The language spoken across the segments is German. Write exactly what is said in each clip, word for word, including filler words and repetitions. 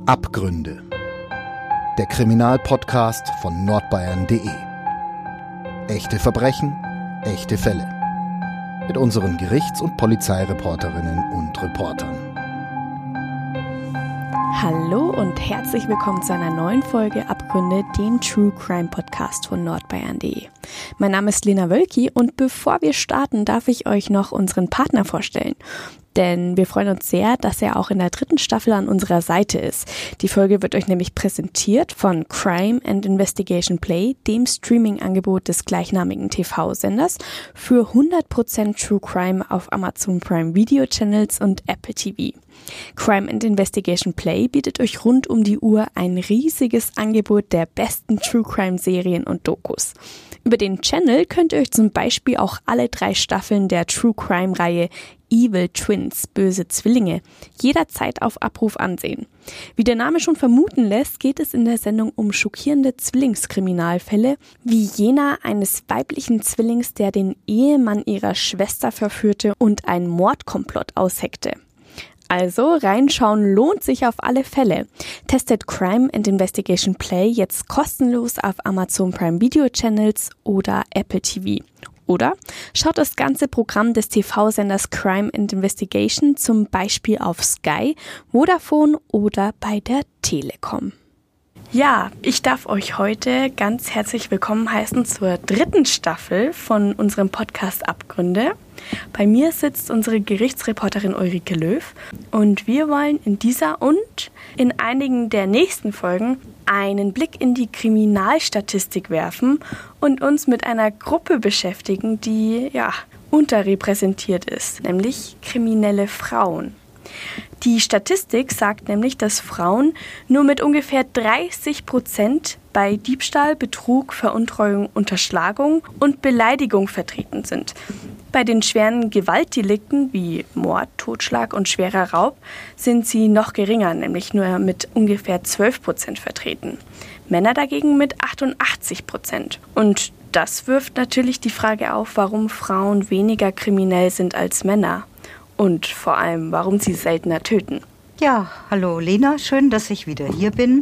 Abgründe. Der Kriminalpodcast von nordbayern punkt de. Echte Verbrechen, echte Fälle. Mit unseren Gerichts- und Polizeireporterinnen und Reportern. Hallo und herzlich willkommen zu einer neuen Folge Abgründe, dem True Crime Podcast von nordbayern punkt de. Mein Name ist Lena Wölki und bevor wir starten, darf ich euch noch unseren Partner vorstellen. Denn wir freuen uns sehr, dass er auch in der dritten Staffel an unserer Seite ist. Die Folge wird euch nämlich präsentiert von Crime and Investigation Play, dem Streaming-Angebot des gleichnamigen T V-Senders für hundert Prozent True Crime auf Amazon Prime Video Channels und Apple T V. Crime and Investigation Play bietet euch rund um die Uhr ein riesiges Angebot der besten True Crime Serien und Dokus. Über den Channel könnt ihr euch zum Beispiel auch alle drei Staffeln der True Crime Reihe Evil Twins, böse Zwillinge, jederzeit auf Abruf ansehen. Wie der Name schon vermuten lässt, geht es in der Sendung um schockierende Zwillingskriminalfälle, wie jener eines weiblichen Zwillings, der den Ehemann ihrer Schwester verführte und ein Mordkomplott ausheckte. Also, reinschauen lohnt sich auf alle Fälle. Testet Crime and Investigation Play jetzt kostenlos auf Amazon Prime Video Channels oder Apple T V. Oder schaut das ganze Programm des T V-Senders Crime and Investigation zum Beispiel auf Sky, Vodafone oder bei der Telekom. Ja, ich darf euch heute ganz herzlich willkommen heißen zur dritten Staffel von unserem Podcast Abgründe. Bei mir sitzt unsere Gerichtsreporterin Ulrike Löw und wir wollen in dieser und in einigen der nächsten Folgen einen Blick in die Kriminalstatistik werfen und uns mit einer Gruppe beschäftigen, die ja unterrepräsentiert ist, nämlich kriminelle Frauen. Die Statistik sagt nämlich, dass Frauen nur mit ungefähr dreißig Prozent bei Diebstahl, Betrug, Veruntreuung, Unterschlagung und Beleidigung vertreten sind. Bei den schweren Gewaltdelikten wie Mord, Totschlag und schwerer Raub sind sie noch geringer, nämlich nur mit ungefähr zwölf Prozent vertreten. Männer dagegen mit achtundachtzig Prozent. Und das wirft natürlich die Frage auf, warum Frauen weniger kriminell sind als Männer. Und vor allem, warum sie seltener töten. Ja, hallo Lena, schön, dass ich wieder hier bin.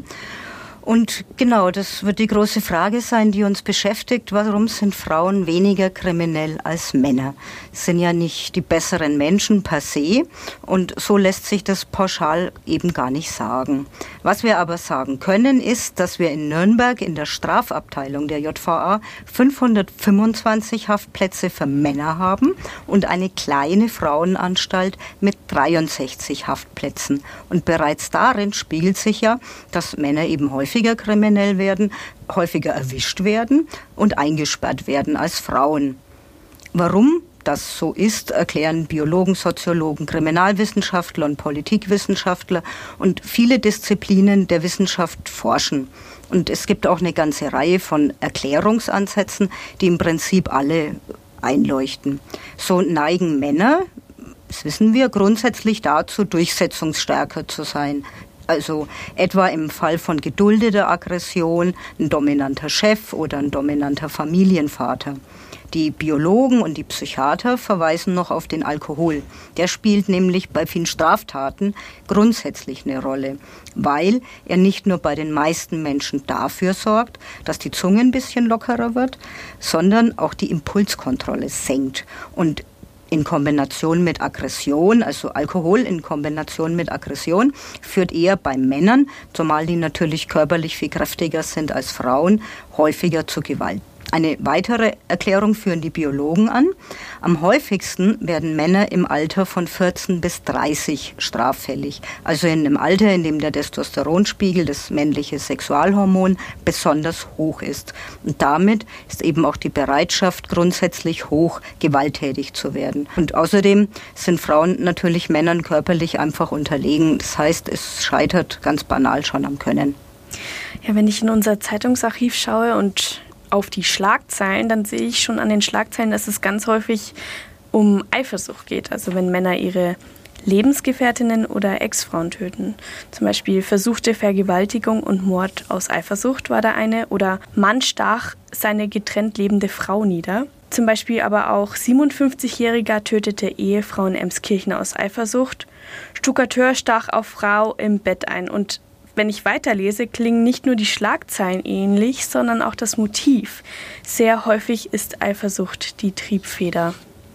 Und genau, das wird die große Frage sein, die uns beschäftigt. Warum sind Frauen weniger kriminell als Männer? Es sind ja nicht die besseren Menschen per se und so lässt sich das pauschal eben gar nicht sagen. Was wir aber sagen können, ist, dass wir in Nürnberg in der Strafabteilung der J V A fünfhundertfünfundzwanzig Haftplätze für Männer haben und eine kleine Frauenanstalt mit dreiundsechzig Haftplätzen. Und bereits darin spiegelt sich ja, dass Männer eben häufig häufiger kriminell werden, häufiger erwischt werden und eingesperrt werden als Frauen. Warum das so ist, erklären Biologen, Soziologen, Kriminalwissenschaftler und Politikwissenschaftler und viele Disziplinen der Wissenschaft forschen. Und es gibt auch eine ganze Reihe von Erklärungsansätzen, die im Prinzip alle einleuchten. So neigen Männer, das wissen wir, grundsätzlich dazu, durchsetzungsstärker zu sein. Also etwa im Fall von geduldeter Aggression, ein dominanter Chef oder ein dominanter Familienvater. Die Biologen und die Psychiater verweisen noch auf den Alkohol. Der spielt nämlich bei vielen Straftaten grundsätzlich eine Rolle, weil er nicht nur bei den meisten Menschen dafür sorgt, dass die Zunge ein bisschen lockerer wird, sondern auch die Impulskontrolle senkt. Und in Kombination mit Aggression, also Alkohol in Kombination mit Aggression, führt eher bei Männern, zumal die natürlich körperlich viel kräftiger sind als Frauen, häufiger zu Gewalt. Eine weitere Erklärung führen die Biologen an. Am häufigsten werden Männer im Alter von vierzehn bis dreißig straffällig. Also in einem Alter, in dem der Testosteronspiegel, das männliche Sexualhormon, besonders hoch ist. Und damit ist eben auch die Bereitschaft grundsätzlich hoch, gewalttätig zu werden. Und außerdem sind Frauen natürlich Männern körperlich einfach unterlegen. Das heißt, es scheitert ganz banal schon am Können. Ja, wenn ich in unser Zeitungsarchiv schaue und auf die Schlagzeilen, dann sehe ich schon an den Schlagzeilen, dass es ganz häufig um Eifersucht geht. Also wenn Männer ihre Lebensgefährtinnen oder Ex-Frauen töten. Zum Beispiel versuchte Vergewaltigung und Mord aus Eifersucht war da eine. Oder Mann stach seine getrennt lebende Frau nieder. Zum Beispiel aber auch siebenundfünfzigjähriger tötete Ehefrau in Emskirchen aus Eifersucht. Stuckateur stach auf Frau im Bett ein und Wenn ich weiterlese, klingen nicht nur die Schlagzeilen ähnlich, sondern auch das Motiv. Sehr häufig ist Eifersucht die Triebfeder.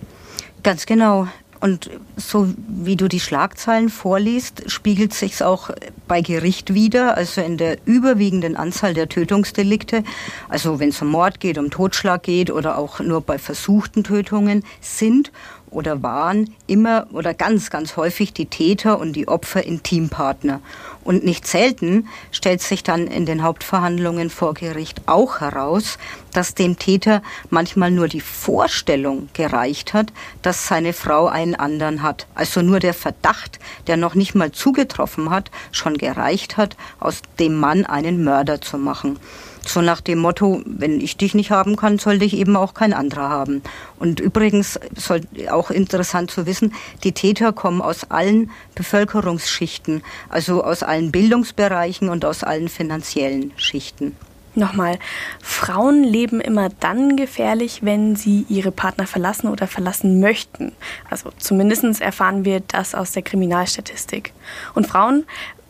Ganz genau. Und so wie du die Schlagzeilen vorliest, spiegelt sich's auch bei Gericht wider, also in der überwiegenden Anzahl der Tötungsdelikte. Also wenn es um Mord geht, um Totschlag geht oder auch nur bei versuchten Tötungen, sind oder waren immer oder ganz, ganz häufig die Täter und die Opfer Intimpartner. Und nicht selten stellt sich dann in den Hauptverhandlungen vor Gericht auch heraus, dass dem Täter manchmal nur die Vorstellung gereicht hat, dass seine Frau einen anderen hat. Also nur der Verdacht, der noch nicht mal zugetroffen hat, schon gereicht hat, aus dem Mann einen Mörder zu machen. So nach dem Motto, wenn ich dich nicht haben kann, soll dich eben auch kein anderer haben. Und übrigens, soll auch interessant zu wissen, die Täter kommen aus allen Bevölkerungsschichten, also aus allen Bildungsbereichen und aus allen finanziellen Schichten. Nochmal, Frauen leben immer dann gefährlich, wenn sie ihre Partner verlassen oder verlassen möchten. Also zumindest erfahren wir das aus der Kriminalstatistik. Und Frauen,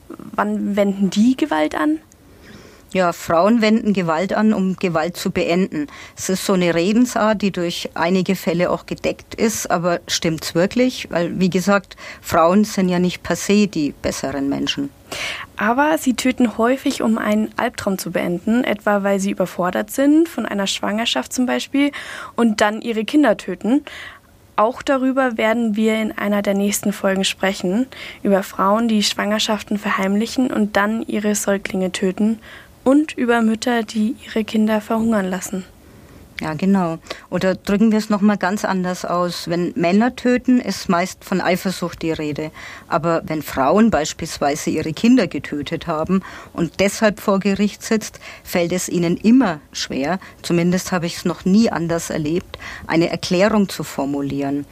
wann wenden die Gewalt an? Ja, Frauen wenden Gewalt an, um Gewalt zu beenden. Es ist so eine Redensart, die durch einige Fälle auch gedeckt ist, aber stimmt's wirklich? Weil, wie gesagt, Frauen sind ja nicht per se die besseren Menschen. Aber sie töten häufig, um einen Albtraum zu beenden, etwa weil sie überfordert sind, von einer Schwangerschaft zum Beispiel, und dann ihre Kinder töten. Auch darüber werden wir in einer der nächsten Folgen sprechen, über Frauen, die Schwangerschaften verheimlichen und dann ihre Säuglinge töten. Und über Mütter, die ihre Kinder verhungern lassen. Ja, genau. Oder drücken wir es nochmal ganz anders aus. Wenn Männer töten, ist meist von Eifersucht die Rede. Aber wenn Frauen beispielsweise ihre Kinder getötet haben und deshalb vor Gericht sitzt, fällt es ihnen immer schwer, zumindest habe ich es noch nie anders erlebt, eine Erklärung zu formulieren.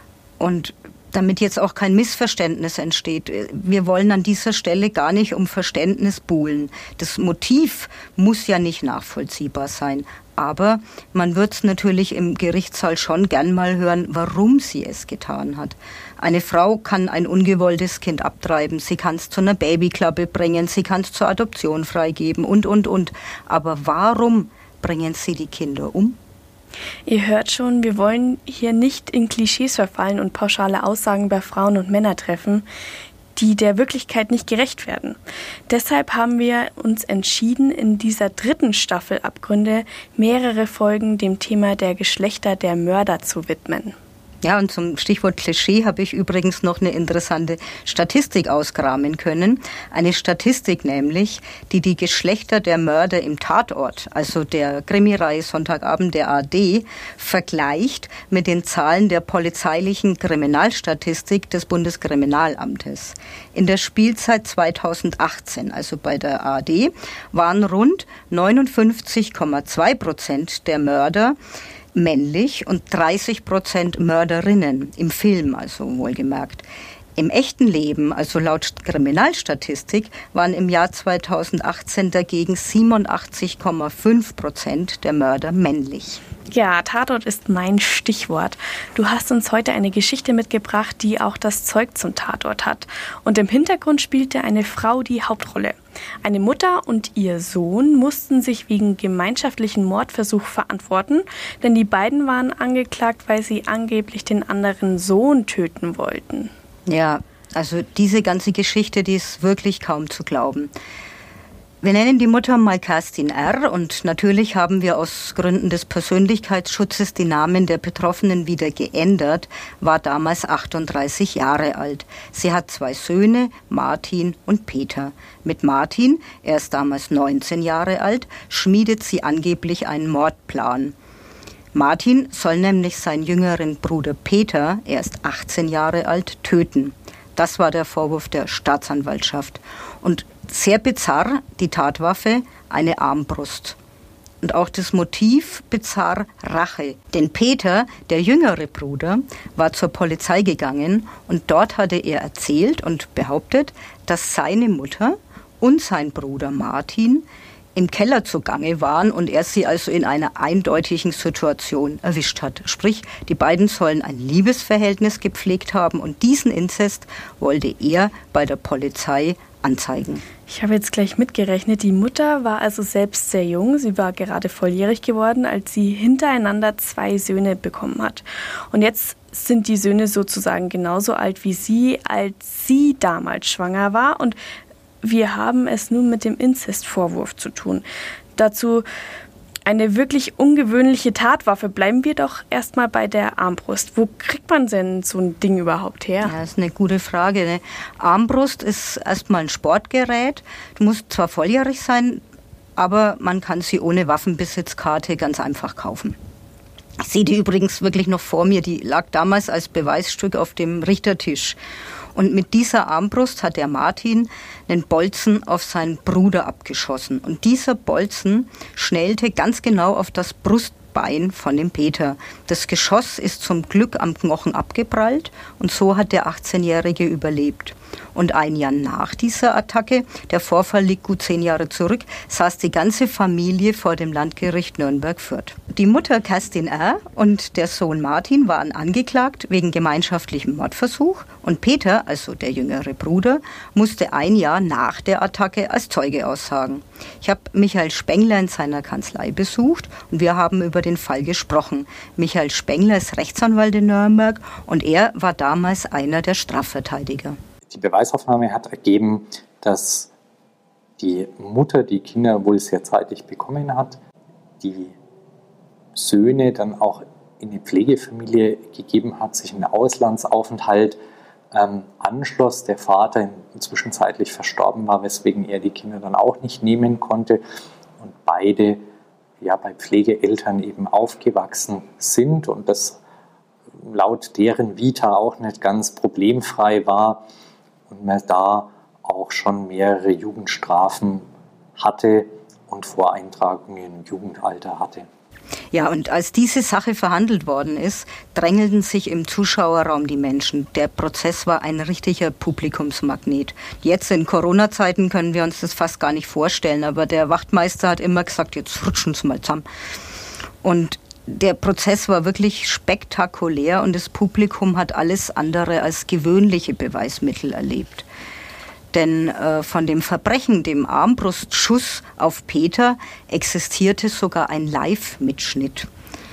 Und damit jetzt auch kein Missverständnis entsteht. Wir wollen an dieser Stelle gar nicht um Verständnis buhlen. Das Motiv muss ja nicht nachvollziehbar sein. Aber man wird es natürlich im Gerichtssaal schon gern mal hören, warum sie es getan hat. Eine Frau kann ein ungewolltes Kind abtreiben, sie kann es zu einer Babyklappe bringen, sie kann es zur Adoption freigeben und, und, und. Aber warum bringen sie die Kinder um? Ihr hört schon, wir wollen hier nicht in Klischees verfallen und pauschale Aussagen bei Frauen und Männern treffen, die der Wirklichkeit nicht gerecht werden. Deshalb haben wir uns entschieden, in dieser dritten Staffel Abgründe mehrere Folgen dem Thema der Geschlechter der Mörder zu widmen. Ja, und zum Stichwort Klischee habe ich übrigens noch eine interessante Statistik auskramen können. Eine Statistik nämlich, die die Geschlechter der Mörder im Tatort, also der Krimireihe Sonntagabend der A R D, vergleicht mit den Zahlen der polizeilichen Kriminalstatistik des Bundeskriminalamtes. In der Spielzeit zweitausendachtzehn, also bei der A R D, waren rund neunundfünfzig Komma zwei Prozent der Mörder männlich und dreißig Prozent Mörderinnen im Film, also wohlgemerkt. Im echten Leben, also laut Kriminalstatistik, waren im Jahr zweitausendachtzehn dagegen siebenundachtzig Komma fünf Prozent der Mörder männlich. Ja, Tatort ist mein Stichwort. Du hast uns heute eine Geschichte mitgebracht, die auch das Zeug zum Tatort hat. Und im Hintergrund spielte eine Frau die Hauptrolle. Eine Mutter und ihr Sohn mussten sich wegen gemeinschaftlichen Mordversuch verantworten, denn die beiden waren angeklagt, weil sie angeblich den anderen Sohn töten wollten. Ja, also diese ganze Geschichte, die ist wirklich kaum zu glauben. Wir nennen die Mutter mal Kerstin R. und natürlich haben wir aus Gründen des Persönlichkeitsschutzes die Namen der Betroffenen wieder geändert, war damals achtunddreißig Jahre alt. Sie hat zwei Söhne, Martin und Peter. Mit Martin, er ist damals neunzehn Jahre alt, schmiedet sie angeblich einen Mordplan. Martin soll nämlich seinen jüngeren Bruder Peter, er ist achtzehn Jahre alt, töten. Das war der Vorwurf der Staatsanwaltschaft. Und sehr bizarr, die Tatwaffe, eine Armbrust. Und auch das Motiv bizarr, Rache. Denn Peter, der jüngere Bruder, war zur Polizei gegangen und dort hatte er erzählt und behauptet, dass seine Mutter und sein Bruder Martin im Keller zugange waren und er sie also in einer eindeutigen Situation erwischt hat. Sprich, die beiden sollen ein Liebesverhältnis gepflegt haben und diesen Inzest wollte er bei der Polizei anzeigen. Ich habe jetzt gleich mitgerechnet. Die Mutter war also selbst sehr jung. Sie war gerade volljährig geworden, als sie hintereinander zwei Söhne bekommen hat. Und jetzt sind die Söhne sozusagen genauso alt wie sie, als sie damals schwanger war. Und wir haben es nun mit dem Inzestvorwurf zu tun. Dazu eine wirklich ungewöhnliche Tatwaffe. Bleiben wir doch erstmal bei der Armbrust. Wo kriegt man denn so ein Ding überhaupt her? Ja, das ist eine gute Frage. Eine Armbrust ist erstmal ein Sportgerät. Du musst zwar volljährig sein, aber man kann sie ohne Waffenbesitzkarte ganz einfach kaufen. Ich sehe die übrigens wirklich noch vor mir. Die lag damals als Beweisstück auf dem Richtertisch. Und mit dieser Armbrust hat der Martin einen Bolzen auf seinen Bruder abgeschossen. Und dieser Bolzen schnellte ganz genau auf das Brustbein von dem Peter. Das Geschoss ist zum Glück am Knochen abgeprallt und so hat der achtzehnjährige überlebt. Und ein Jahr nach dieser Attacke, der Vorfall liegt gut zehn Jahre zurück, saß die ganze Familie vor dem Landgericht Nürnberg-Fürth. Die Mutter Kerstin R. und der Sohn Martin waren angeklagt wegen gemeinschaftlichem Mordversuch und Peter, also der jüngere Bruder, musste ein Jahr nach der Attacke als Zeuge aussagen. Ich habe Michael Spengler in seiner Kanzlei besucht und wir haben über den Fall gesprochen. Michael Spengler ist Rechtsanwalt in Nürnberg und er war damals einer der Strafverteidiger. Die Beweisaufnahme hat ergeben, dass die Mutter die Kinder wohl sehr zeitig bekommen hat, die Söhne dann auch in die Pflegefamilie gegeben hat, sich einen Auslandsaufenthalt ähm, anschloss, der Vater inzwischen zeitlich verstorben war, weswegen er die Kinder dann auch nicht nehmen konnte und beide ja, bei Pflegeeltern eben aufgewachsen sind und das laut deren Vita auch nicht ganz problemfrei war. Und man da auch schon mehrere Jugendstrafen hatte und Voreintragungen im Jugendalter hatte. Ja, und als diese Sache verhandelt worden ist, drängelten sich im Zuschauerraum die Menschen. Der Prozess war ein richtiger Publikumsmagnet. Jetzt in Corona-Zeiten können wir uns das fast gar nicht vorstellen, aber der Wachtmeister hat immer gesagt, jetzt rutschen Sie mal zusammen. Und der Prozess war wirklich spektakulär und das Publikum hat alles andere als gewöhnliche Beweismittel erlebt. Denn äh, von dem Verbrechen, dem Armbrustschuss auf Peter, existierte sogar ein Live-Mitschnitt.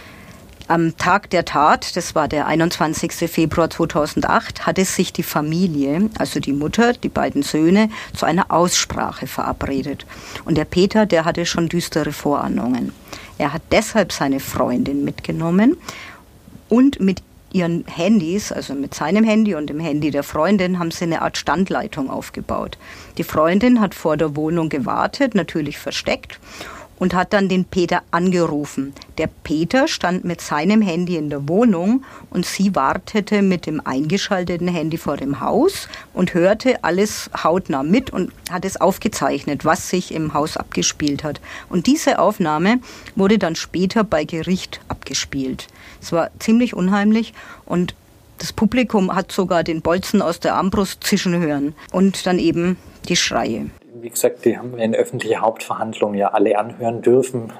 Am Tag der Tat, das war der einundzwanzigster Februar zweitausendacht, hatte sich die Familie, also die Mutter, die beiden Söhne, zu einer Aussprache verabredet. Und der Peter, der hatte schon düstere Vorahnungen. Er hat deshalb seine Freundin mitgenommen und mit ihren Handys, also mit seinem Handy und dem Handy der Freundin, haben sie eine Art Standleitung aufgebaut. Die Freundin hat vor der Wohnung gewartet, natürlich versteckt, und hat dann den Peter angerufen. Der Peter stand mit seinem Handy in der Wohnung und sie wartete mit dem eingeschalteten Handy vor dem Haus und hörte alles hautnah mit und hat es aufgezeichnet, was sich im Haus abgespielt hat. Und diese Aufnahme wurde dann später bei Gericht abgespielt. Es war ziemlich unheimlich und das Publikum hat sogar den Bolzen aus der Armbrust zischen hören und dann eben die Schreie. Wie gesagt, die haben wir in der öffentlichen Hauptverhandlung ja alle anhören dürfen.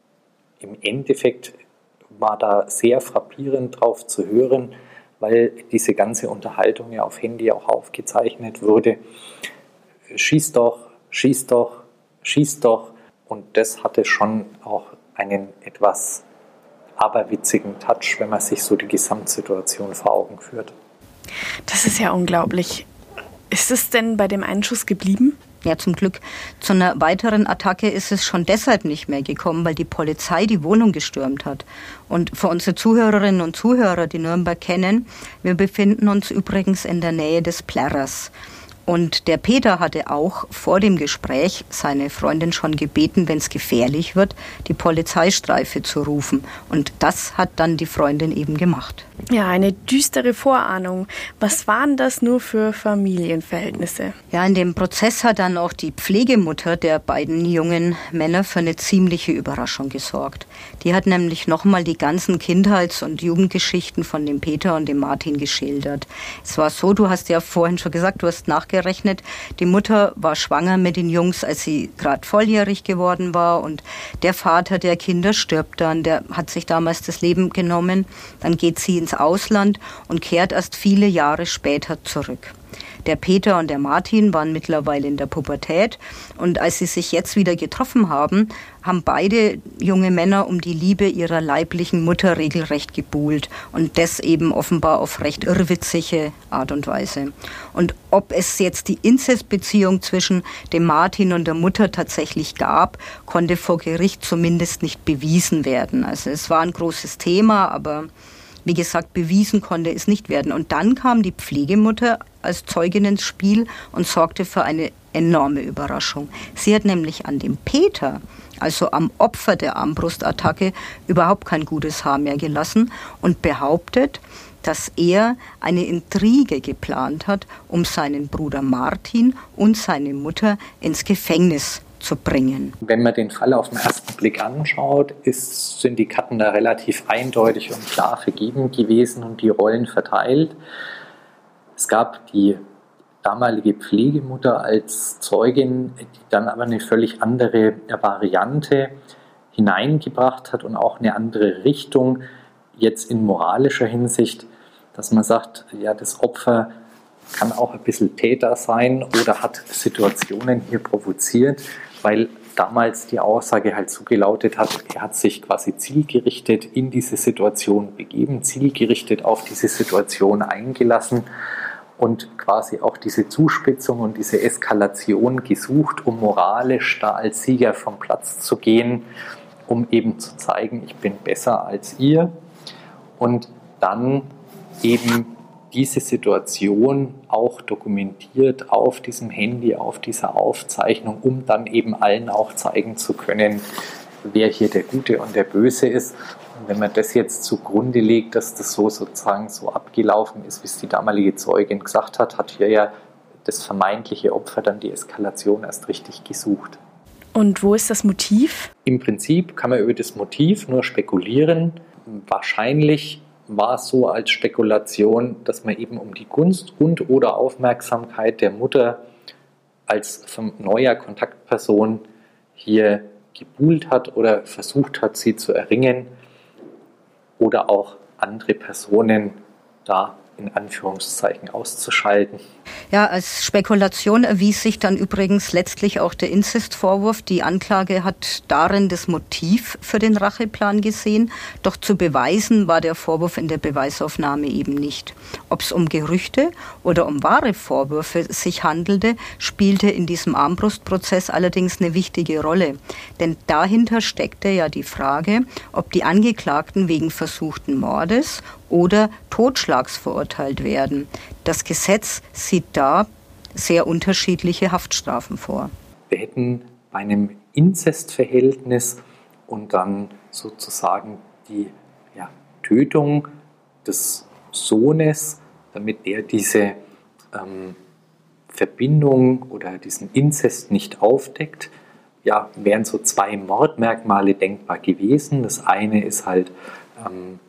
Im Endeffekt war da sehr frappierend drauf zu hören, weil diese ganze Unterhaltung ja auf Handy auch aufgezeichnet wurde. Schieß doch, schieß doch, schieß doch. Und das hatte schon auch einen etwas aberwitzigen Touch, wenn man sich so die Gesamtsituation vor Augen führt. Das ist ja unglaublich. Ist es denn bei dem Einschuss geblieben? Ja, zum Glück. Zu einer weiteren Attacke ist es schon deshalb nicht mehr gekommen, weil die Polizei die Wohnung gestürmt hat. Und für unsere Zuhörerinnen und Zuhörer, die Nürnberg kennen, wir befinden uns übrigens in der Nähe des Plärrers. Und der Peter hatte auch vor dem Gespräch seine Freundin schon gebeten, wenn es gefährlich wird, die Polizeistreife zu rufen. Und das hat dann die Freundin eben gemacht. Ja, eine düstere Vorahnung. Was waren das nur für Familienverhältnisse? Ja, in dem Prozess hat dann auch die Pflegemutter der beiden jungen Männer für eine ziemliche Überraschung gesorgt. Die hat nämlich nochmal die ganzen Kindheits- und Jugendgeschichten von dem Peter und dem Martin geschildert. Es war so, du hast ja vorhin schon gesagt, du hast nachgerechnet, die Mutter war schwanger mit den Jungs, als sie gerade volljährig geworden war und der Vater der Kinder stirbt dann, der hat sich damals das Leben genommen, dann geht sie ins Ausland und kehrt erst viele Jahre später zurück. Der Peter und der Martin waren mittlerweile in der Pubertät und als sie sich jetzt wieder getroffen haben, haben beide junge Männer um die Liebe ihrer leiblichen Mutter regelrecht gebuhlt und das eben offenbar auf recht irrwitzige Art und Weise. Und ob es jetzt die Inzestbeziehung zwischen dem Martin und der Mutter tatsächlich gab, konnte vor Gericht zumindest nicht bewiesen werden. Also es war ein großes Thema, aber wie gesagt, bewiesen konnte es nicht werden. Und dann kam die Pflegemutter als Zeugin ins Spiel und sorgte für eine enorme Überraschung. Sie hat nämlich an dem Peter, also am Opfer der Armbrustattacke, überhaupt kein gutes Haar mehr gelassen und behauptet, dass er eine Intrige geplant hat, um seinen Bruder Martin und seine Mutter ins Gefängnis zu bringen. Wenn man den Fall auf den ersten Blick anschaut, ist, sind die Karten da relativ eindeutig und klar vergeben gewesen und die Rollen verteilt. Es gab die damalige Pflegemutter als Zeugin, die dann aber eine völlig andere Variante hineingebracht hat und auch eine andere Richtung, jetzt in moralischer Hinsicht, dass man sagt, ja, das Opfer kann auch ein bisschen Täter sein oder hat Situationen hier provoziert, weil damals die Aussage halt so gelautet hat, er hat sich quasi zielgerichtet in diese Situation begeben, zielgerichtet auf diese Situation eingelassen und quasi auch diese Zuspitzung und diese Eskalation gesucht, um moralisch da als Sieger vom Platz zu gehen, um eben zu zeigen, ich bin besser als ihr und dann eben diese Situation auch dokumentiert auf diesem Handy, auf dieser Aufzeichnung, um dann eben allen auch zeigen zu können, wer hier der Gute und der Böse ist. Und wenn man das jetzt zugrunde legt, dass das so sozusagen so abgelaufen ist, wie es die damalige Zeugin gesagt hat, hat hier ja das vermeintliche Opfer dann die Eskalation erst richtig gesucht. Und wo ist das Motiv? Im Prinzip kann man über das Motiv nur spekulieren. Wahrscheinlich war es so als Spekulation, dass man eben um die Gunst und oder Aufmerksamkeit der Mutter als neuer Kontaktperson hier gebuhlt hat oder versucht hat, sie zu erringen oder auch andere Personen da in Anführungszeichen auszuschalten. Ja, als Spekulation erwies sich dann übrigens letztlich auch der Inzestvorwurf. Die Anklage hat darin das Motiv für den Racheplan gesehen, doch zu beweisen war der Vorwurf in der Beweisaufnahme eben nicht. Ob es um Gerüchte oder um wahre Vorwürfe sich handelte, spielte in diesem Armbrustprozess allerdings eine wichtige Rolle. Denn dahinter steckte ja die Frage, ob die Angeklagten wegen versuchten Mordes oder Totschlags verurteilt werden. Das Gesetz sieht da sehr unterschiedliche Haftstrafen vor. Wir hätten bei einem Inzestverhältnis und dann sozusagen die ja, Tötung des Sohnes, damit er diese ähm, Verbindung oder diesen Inzest nicht aufdeckt, ja, wären so zwei Mordmerkmale denkbar gewesen. Das eine ist halt ähm,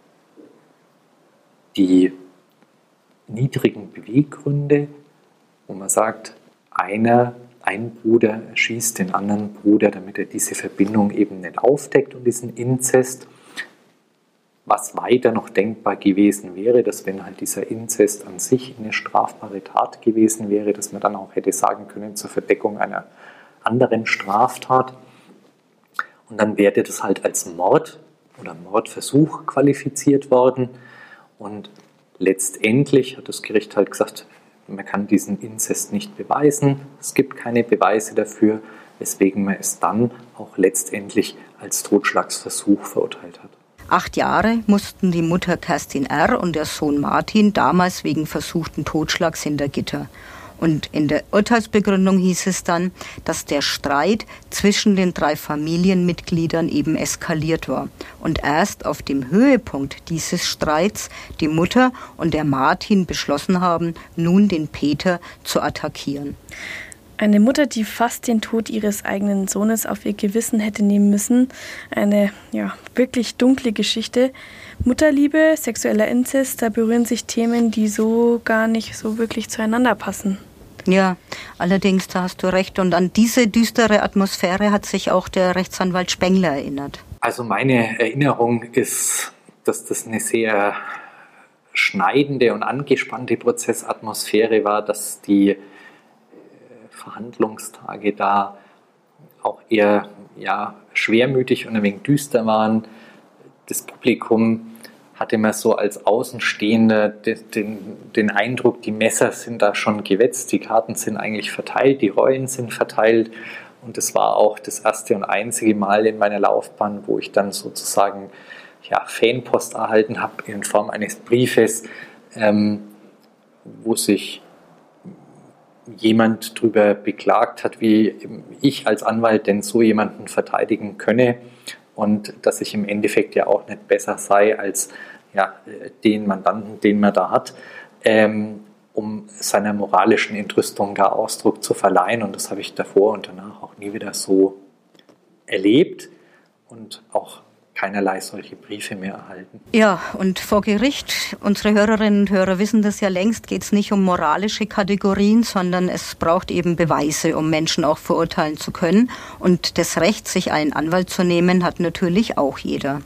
die niedrigen Beweggründe, wo man sagt, einer, ein Bruder schießt den anderen Bruder, damit er diese Verbindung eben nicht aufdeckt und diesen Inzest. Was weiter noch denkbar gewesen wäre, dass wenn halt dieser Inzest an sich eine strafbare Tat gewesen wäre, dass man dann auch hätte sagen können, zur Verdeckung einer anderen Straftat. Und dann wäre das halt als Mord oder Mordversuch qualifiziert worden. Und letztendlich hat das Gericht halt gesagt, man kann diesen Inzest nicht beweisen. Es gibt keine Beweise dafür, weswegen man es dann auch letztendlich als Totschlagsversuch verurteilt hat. Acht Jahre mussten die Mutter Kerstin R. und der Sohn Martin damals wegen versuchten Totschlags hinter Gitter. Und in der Urteilsbegründung hieß es dann, dass der Streit zwischen den drei Familienmitgliedern eben eskaliert war. Und erst auf dem Höhepunkt dieses Streits die Mutter und der Martin beschlossen haben, nun den Peter zu attackieren. Eine Mutter, die fast den Tod ihres eigenen Sohnes auf ihr Gewissen hätte nehmen müssen. Eine ja, wirklich dunkle Geschichte. Mutterliebe, sexueller Inzest, da berühren sich Themen, die so gar nicht so wirklich zueinander passen. Ja, allerdings, da hast du recht. Und an diese düstere Atmosphäre hat sich auch der Rechtsanwalt Spengler erinnert. Also meine Erinnerung ist, dass das eine sehr schneidende und angespannte Prozessatmosphäre war, dass die Verhandlungstage da auch eher ja, schwermütig und ein wenig düster waren. Das Publikum hatte man so als Außenstehender den, den Eindruck, die Messer sind da schon gewetzt, die Karten sind eigentlich verteilt, die Rollen sind verteilt. Und das war auch das erste und einzige Mal in meiner Laufbahn, wo ich dann sozusagen ja, Fanpost erhalten habe in Form eines Briefes, ähm, wo sich jemand darüber beklagt hat, wie ich als Anwalt denn so jemanden verteidigen könne und dass ich im Endeffekt ja auch nicht besser sei als ja, den Mandanten, den man da hat, ähm, um seiner moralischen Entrüstung gar Ausdruck zu verleihen. Und das habe ich davor und danach auch nie wieder so erlebt und auch keinerlei solche Briefe mehr erhalten. Ja, und vor Gericht, unsere Hörerinnen und Hörer wissen das ja längst, geht es nicht um moralische Kategorien, sondern es braucht eben Beweise, um Menschen auch verurteilen zu können. Und das Recht, sich einen Anwalt zu nehmen, hat natürlich auch jeder.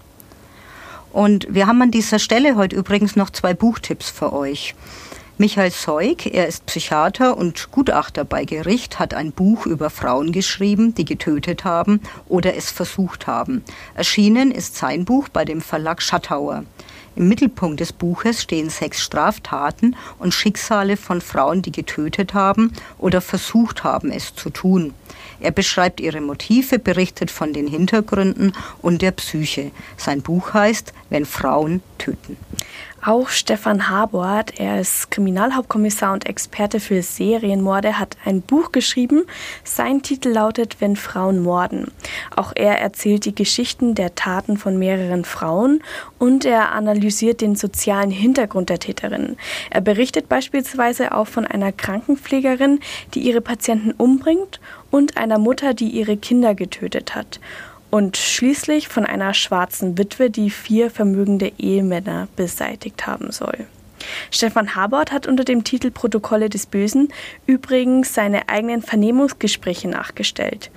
Und wir haben an dieser Stelle heute übrigens noch zwei Buchtipps für euch. Michael Seug, er ist Psychiater und Gutachter bei Gericht, hat ein Buch über Frauen geschrieben, die getötet haben oder es versucht haben. Erschienen ist sein Buch bei dem Verlag Schattauer. Im Mittelpunkt des Buches stehen sechs Straftaten und Schicksale von Frauen, die getötet haben oder versucht haben, es zu tun. Er beschreibt ihre Motive, berichtet von den Hintergründen und der Psyche. Sein Buch heißt »Wenn Frauen töten«. Auch Stefan Habort, er ist Kriminalhauptkommissar und Experte für Serienmorde, hat ein Buch geschrieben. Sein Titel lautet »Wenn Frauen morden«. Auch er erzählt die Geschichten der Taten von mehreren Frauen und er analysiert den sozialen Hintergrund der Täterinnen. Er berichtet beispielsweise auch von einer Krankenpflegerin, die ihre Patienten umbringt und einer Mutter, die ihre Kinder getötet hat. Und schließlich von einer schwarzen Witwe, die vier vermögende Ehemänner beseitigt haben soll. Stefan Habort hat unter dem Titel Protokolle des Bösen übrigens seine eigenen Vernehmungsgespräche nachgestellt.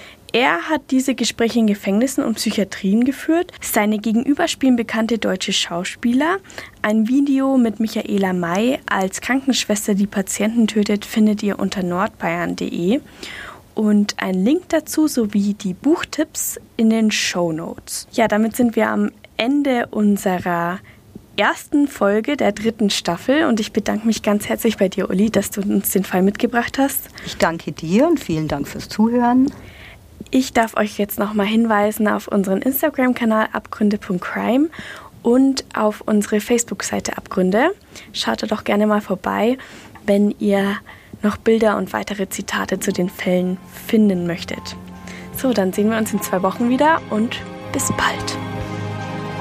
Er hat diese Gespräche in Gefängnissen und Psychiatrien geführt. Seine Gegenüber spielen bekannte deutsche Schauspieler. Ein Video mit Michaela May als Krankenschwester, die Patienten tötet, findet ihr unter nordbayern punkt de. Und ein Link dazu sowie die Buchtipps in den Shownotes. Ja, damit sind wir am Ende unserer ersten Folge der dritten Staffel und ich bedanke mich ganz herzlich bei dir, Uli, dass du uns den Fall mitgebracht hast. Ich danke dir und vielen Dank fürs Zuhören. Ich darf euch jetzt nochmal hinweisen auf unseren Instagram-Kanal abgründe punkt crime und auf unsere Facebook-Seite Abgründe. Schaut da doch gerne mal vorbei, wenn ihr noch Bilder und weitere Zitate zu den Fällen finden möchtet. So, dann sehen wir uns in zwei Wochen wieder und bis bald.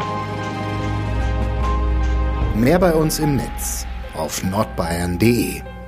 Mehr bei uns im Netz auf nordbayern punkt de.